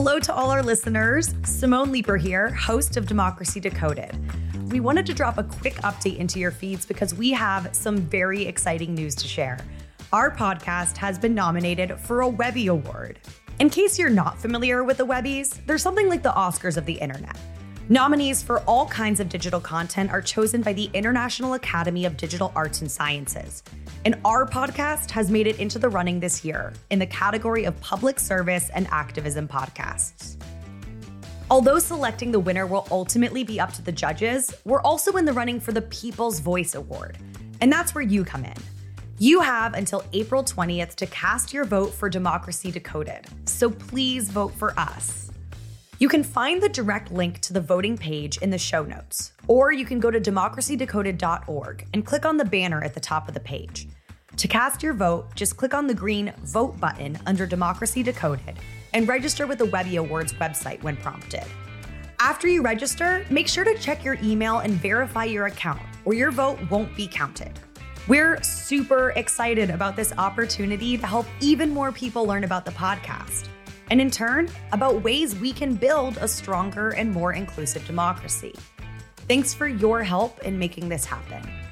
Hello to all our listeners. Simone Leeper here, host of Democracy Decoded. We wanted to drop a quick update into your feeds because we have some very exciting news to share. Our podcast has been nominated for a Webby Award. In case you're not familiar with the Webbies, they're something like the Oscars of the internet. Nominees for all kinds of digital content are chosen by the International Academy of Digital Arts and Sciences. And our podcast has made it into the running this year in the category of public service and activism podcasts. Although selecting the winner will ultimately be up to the judges, we're also in the running for the People's Voice Award. And that's where you come in. You have until April 20th to cast your vote for Democracy Decoded. So please vote for us. You can find the direct link to the voting page in the show notes, or you can go to democracydecoded.org and click on the banner at the top of the page. To cast your vote, just click on the green Vote button under Democracy Decoded and register with the Webby Awards website when prompted. After you register, make sure to check your email and verify your account, or your vote won't be counted. We're super excited about this opportunity to help even more people learn about the podcast, and in turn, about ways we can build a stronger and more inclusive democracy. Thanks for your help in making this happen.